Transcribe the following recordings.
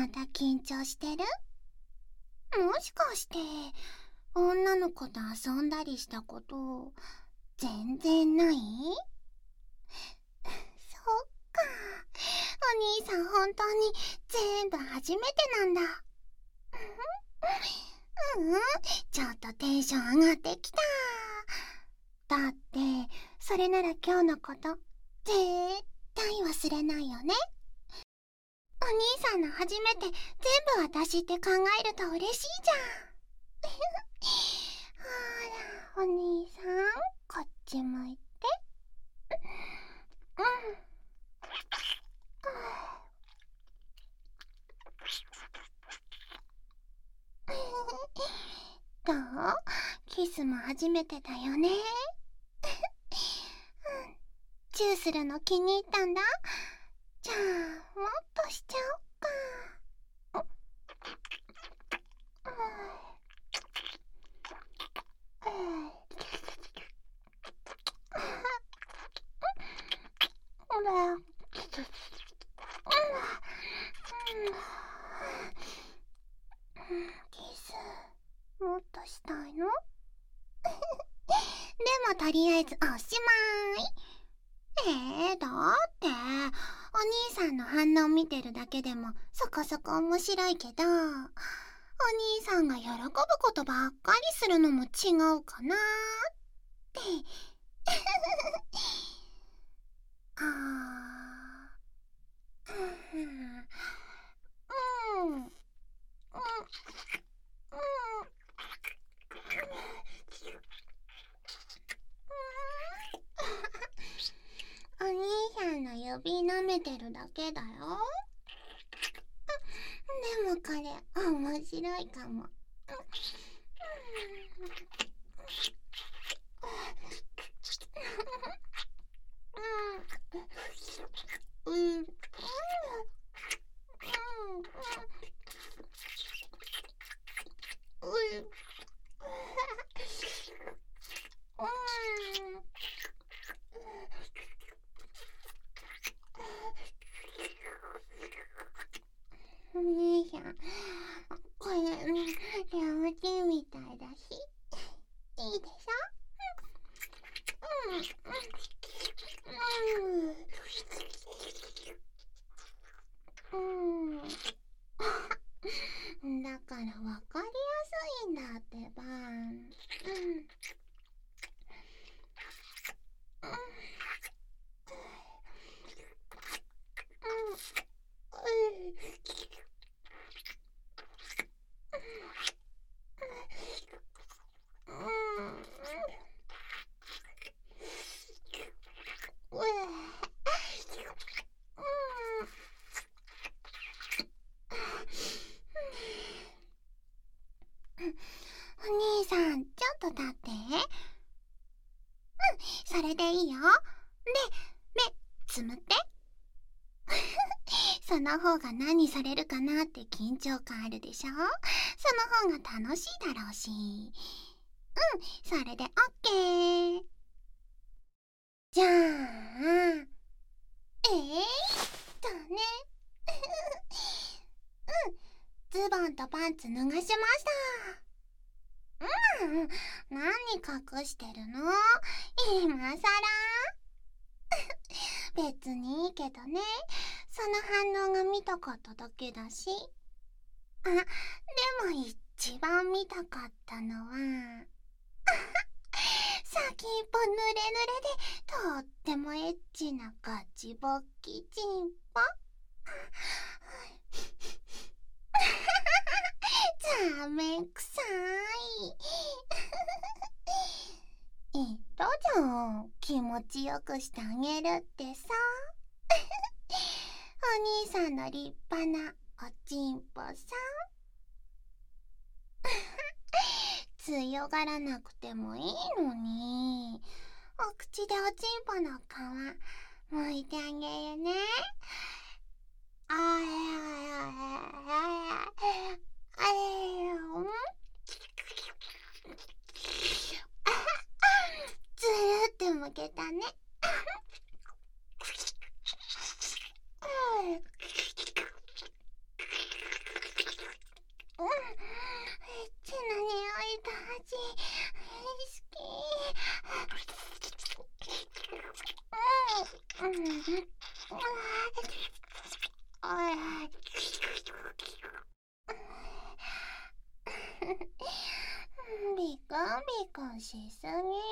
また緊張してる？もしかして女の子と遊んだりしたこと全然ない？そっか、お兄さん本当に全部初めてなんだ。ちょっとテンション上がってきた。だってそれなら今日のこと絶対忘れないよね。お兄さんの初めて全部私って考えると嬉しいじゃん。ほら、お兄さん、こっち向いて。どう？キスも初めてだよね。チューするの気に入ったんだ。じゃあもっとしちゃおっか。ほら。キスもっとしたいの？でもとりあえずおしまい。だってお兄さんの反応見てるだけでもそこそこ面白いけど、お兄さんが喜ぶことばっかりするのも違うかなって。お兄さんの指舐めてるだけだよ。でもこれ面白いかも。お兄さん、これヤムチみたいだしいいでしょ。だからわかりやすいんだってば。お兄さん、ちょっと立って。それでいいよ。で、目つむって。その方が何されるかなって緊張感あるでしょ。その方が楽しいだろうし。それでオッケー。じゃあね。ズボンとパンツ脱がしました。何隠してるの？今さら？別にいいけどね。その反応が見たかっただけだし。でも一番見たかったのは先っぽ濡れ濡れでとってもエッチなガチボッキチンポ。ざめんくさい。言ったじゃん、気持ちよくしてあげるってさ。お兄さんの立派なおちんぽさ。強がらなくてもいいのに。お口でおちんぽの皮むいてあげるね。ずるってむけたね。 ビクンビクンしすぎ。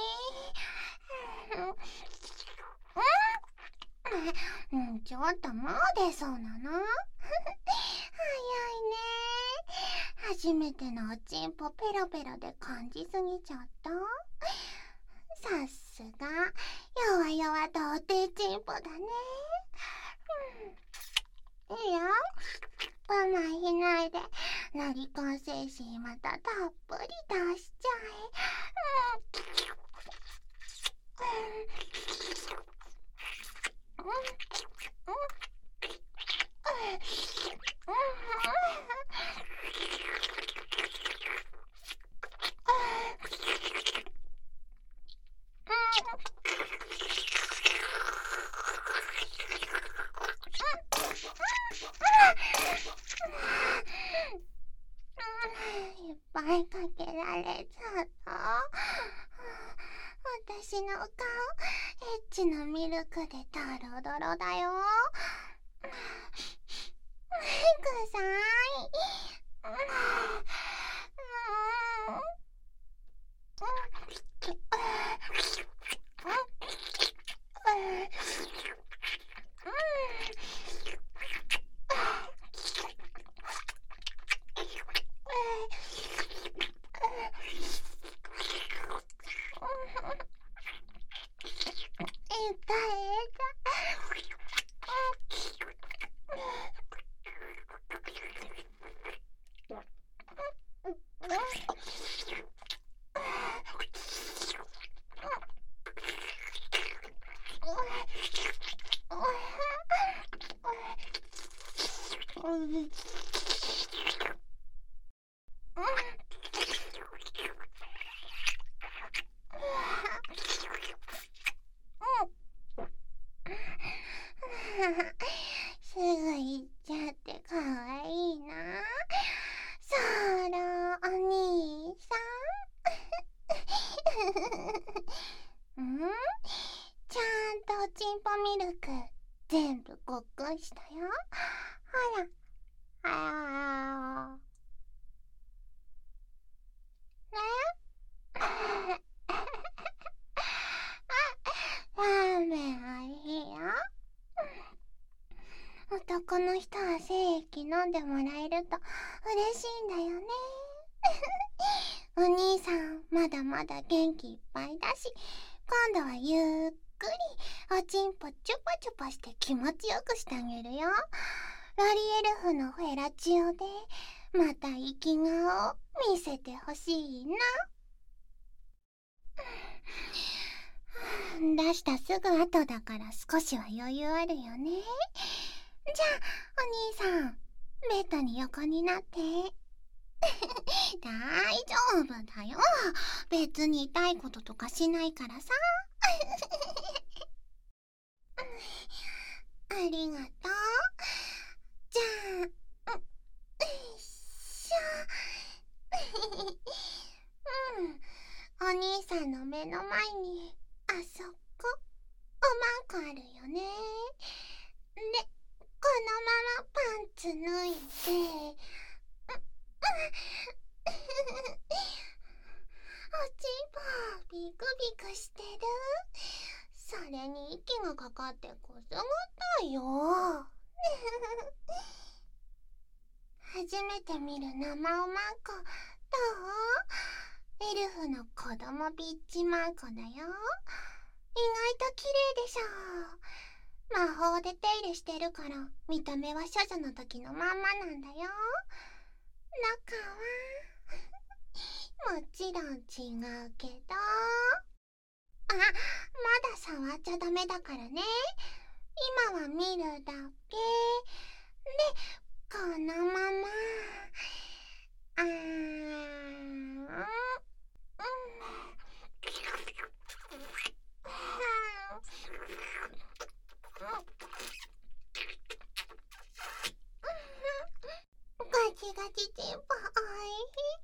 ちょっともう出そうなの？早いね。初めてのおちんぽペロペロで感じすぎちゃった。さすが弱々童貞ちんぽだね。いいよ、我慢しないでロリコン精神またたっぷり出しちゃいっぱいかけられちゃった。私の顔エッチなミルクでドロドロだよ。くさい。すぐ行っちゃってかわいいな。そらお兄さん。ちゃんとおちんぽミルク全部ごっくんしたよ。ほら。ラーメンおいしいよ。男の人は精液飲んでもらえると嬉しいんだよね。お兄さんまだまだ元気いっぱいだし、今度はゆっくりおちんぽチュパチュパして気持ちよくしてあげるよ。ロリエルフのフェラチオでまた生き顔見せてほしいな。出したすぐ後だから少しは余裕あるよね。じゃあお兄さんベッドに横になって。大丈夫だよ、別に痛いこととかしないからさ。ありがとう。じゃあよいしょ。お兄さんの目の前にあそこおまんこあるよね。でこのままパンツ脱いでおちんぽビクビクしてる。それに息がかかってこすがったよ。初めて見る生おまんこどう？エルフの子供ビッチマンコだよ。意外と綺麗でしょ。魔法で手入れしてるから見た目は処女の時のまんまなんだよ。中はもちろん違うけど、まだ触っちゃダメだからね。今は見るだけで、このままガチガチチンポおいしい。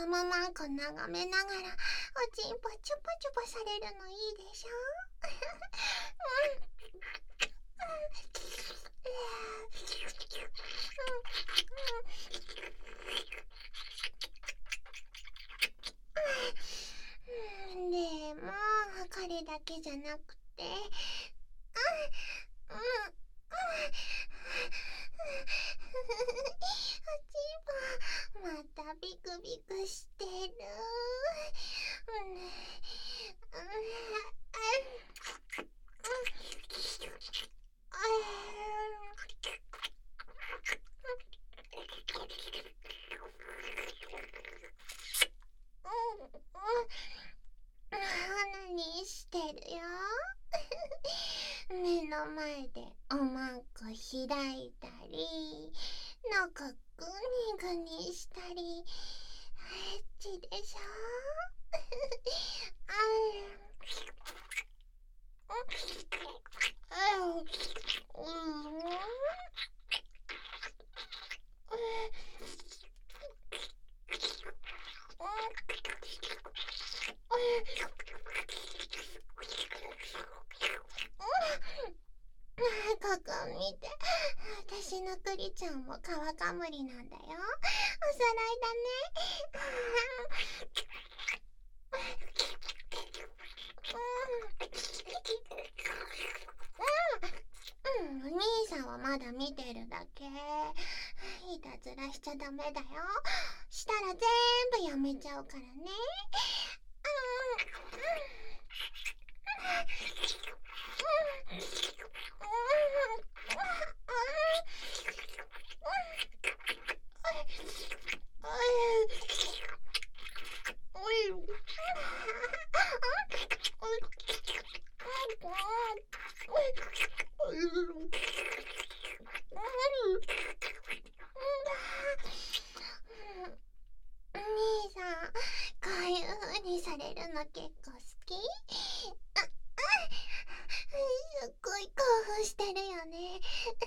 ママンコ眺めながらおちんぽチュポチュポされるのいいでしょ。でもこれだけじゃなくて、おちんぽまたビクビクしてる。何してるよ。目の前でおまんこ開いたり、なんかグニグニしたり、エッチでしょ。ここ見て、私のクリちゃんも皮かむりなんだよ。おさらいだね。お兄さんはまだ見てるだけ。いたずらしちゃダメだよ。したら全部やめちゃうからね。お兄さん、こういう風にされるの結構好き？すっごい興奮してるよね。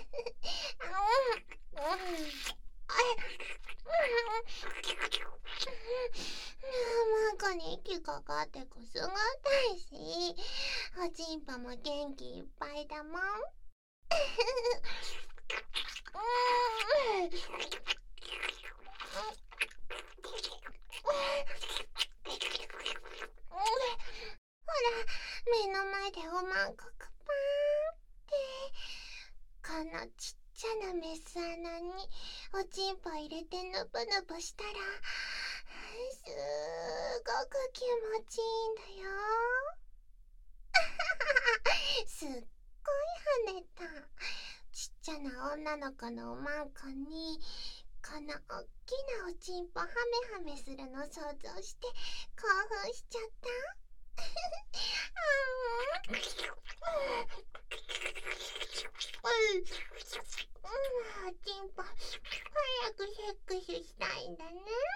マンコに息かかってくすぐったいし、おちんぽも元気いっぱいだもん。ほら、目の前でおまんこくぱーんって、このちっちゃなメス穴におちんぽ入れてぬぶぬぶしたら、すごく気持ちいいんだよ。すっごい跳ねた。ちっちゃな女の子のおまんこにこのおっきなおちんぽハメハメするの想像して興奮しちゃった。おちんぽ早くセックスしたいんだね。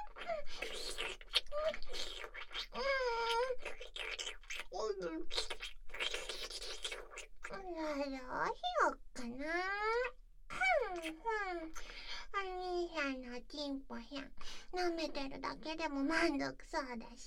どうしようかな。お兄さんのちんぽさん舐めてるだけでも満足そうだし。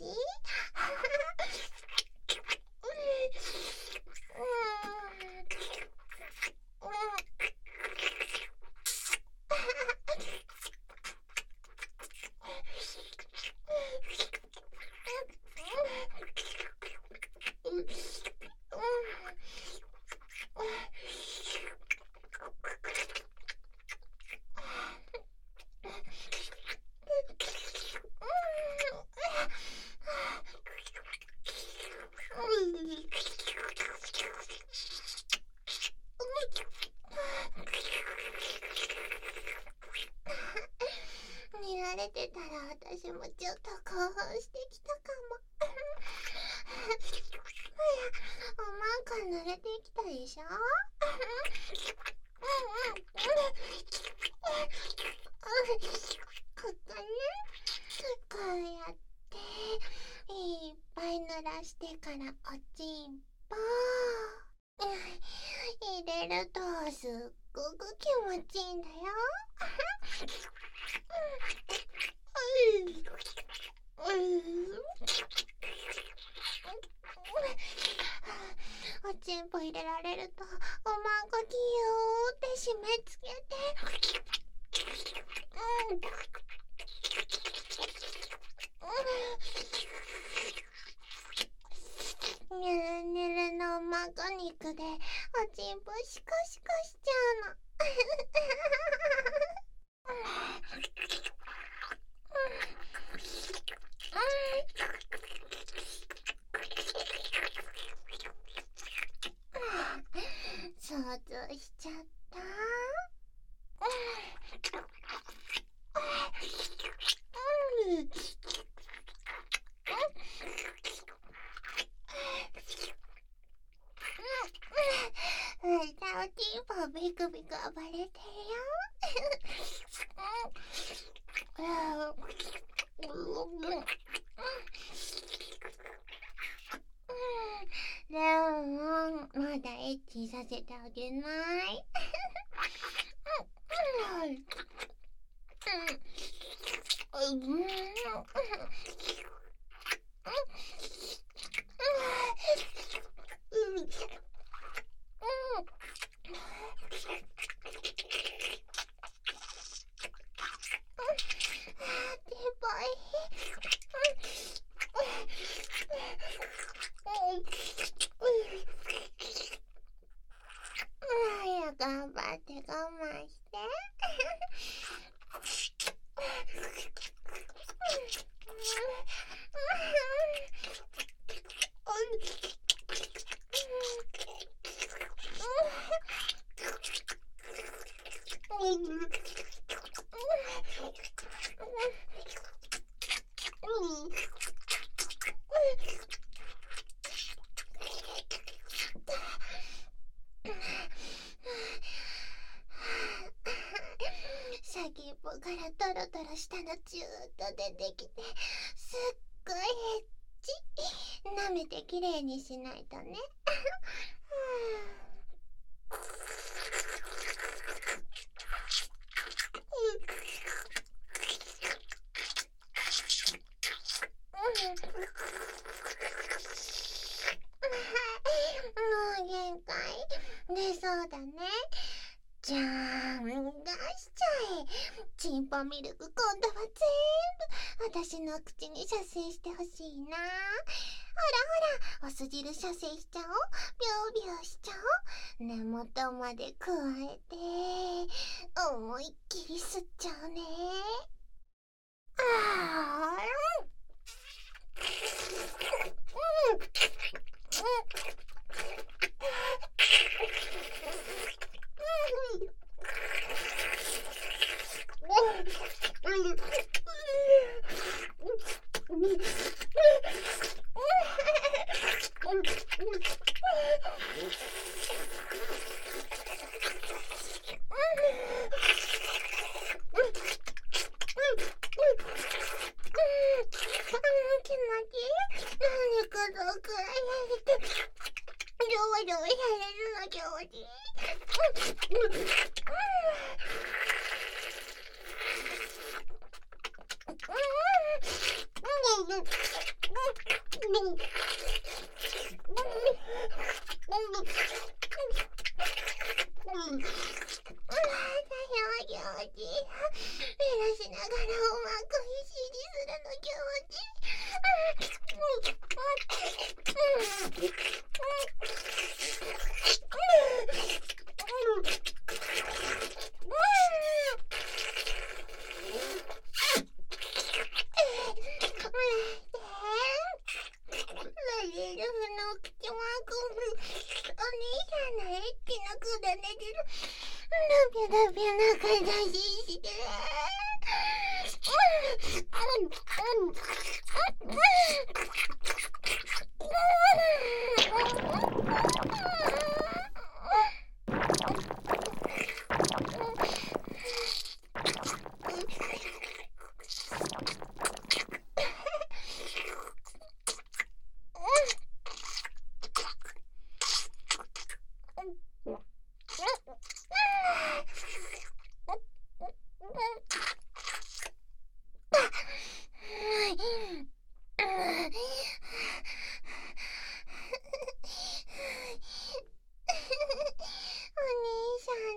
見られてたら私もちょっと興奮してきたかも。おまんこ濡れてきたでしょ。ここね、こうやっていっぱい濡らしてからおちんぽ入れるとすっごく気持ちいいんだよ。 おちんぽ入れられるとおまんこぎゅーって締め付けてニュルニュルのおまんこ肉でおちんぽシコシコしちゃうの。想像しちゃった。おちんぽビクビク暴れてるよ。レオン、まだエッチさせてあげない？頑張って我慢して。先っぽからトロトロしたのチューッと出てきて、すっごいエッチ。舐めてきれいにしないとね。もう限界出そうだね。じゃーん、出しちゃえ。チンポミルク今度は全部私の口に射精してほしいな。ほらほら、お酢汁射精しちゃおう。ビュービューしちゃおう。根元まで加えて思いっきり吸っちゃうね。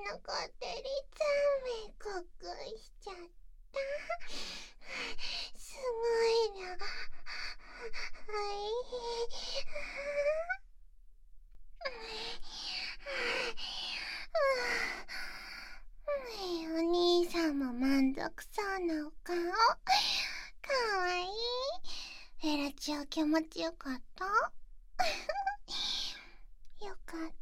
のこってりつめこくしちゃった。すごいな。お兄さんも満足そうなお顔。かわいい。フェラチオ気持ちよかったよかっ